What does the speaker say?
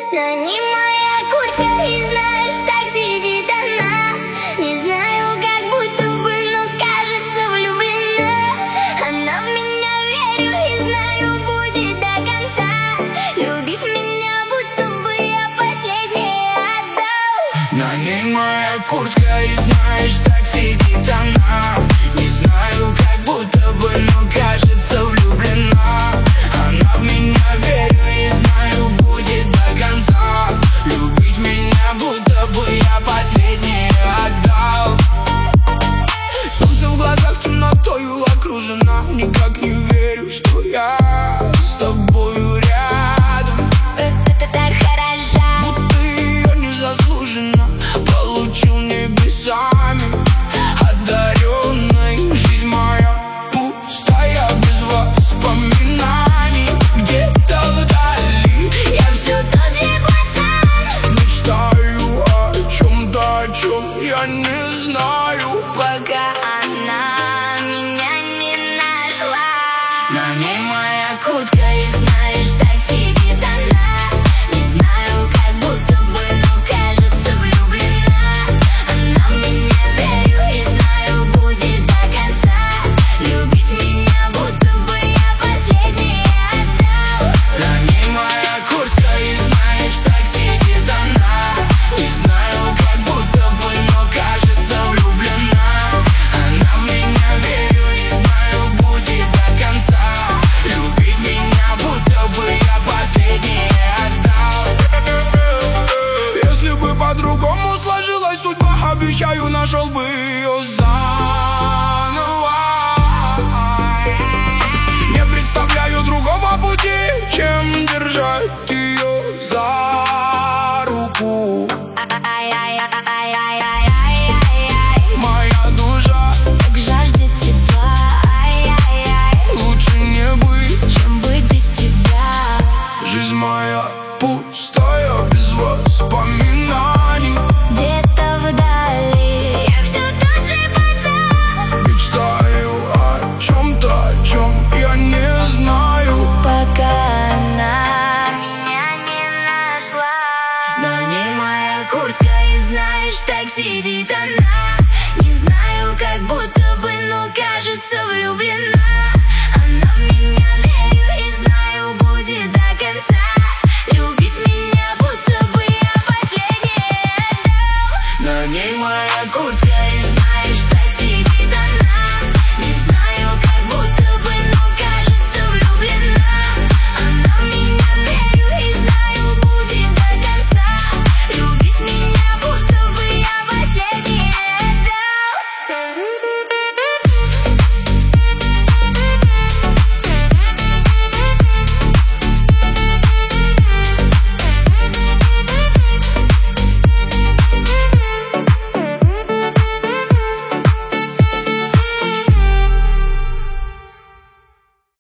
На ней моя куртка, и знаешь, так сидит она. Не знаю, как будто бы, но кажется влюблена. Она в меня верю и знаю, будет до конца. Любив меня, будто бы я последнее отдал. На ней моя куртка, и знаешь, так сидит она. Не знаю, как будто бы, но кажется влюблена. Она в меня верю и знаю, будет до конца. Любить меня, будто бы я последнее отдал. Солнце в глазах темнотою окружена. Никак не верю, что я с тобою рядом. Это так хорошо, будто ее незаслуженно получил небесами одаренной. Жизнь моя пустая, без воспоминаний. Где-то вдали я все тот же пацан. мечтаю о чем-то, о чем я не знаю, Пока она меня не нашла. на ней Моя куртка, и знаешь, так сидит она. Не знаю, как будто бы, но кажется влюблена. Она в меня верю и знаю, будет до конца. Любить меня, будто бы я последнее отдал. на ней моя куртка, и знаешь, так сидит она. Не знаю, как будто бы, но кажется влюблена. Она в меня верю и знаю, будет до конца. Любить меня, будто бы я последнее отдал. Если бы по-другому сложилась судьба, обещаю, нашел бы ее заново. Не представляю другого пути, чем держать ее за руку. Моя душа Так жаждет тепла, лучше не быть. чем быть без тебя. Жизнь моя пустая, без воспоминаний. Где-то вдали я все тот же пацан. Мечтаю о чем-то, о чем я не знаю, Пока она меня не нашла. На ней моя куртка, и знаешь, так сидит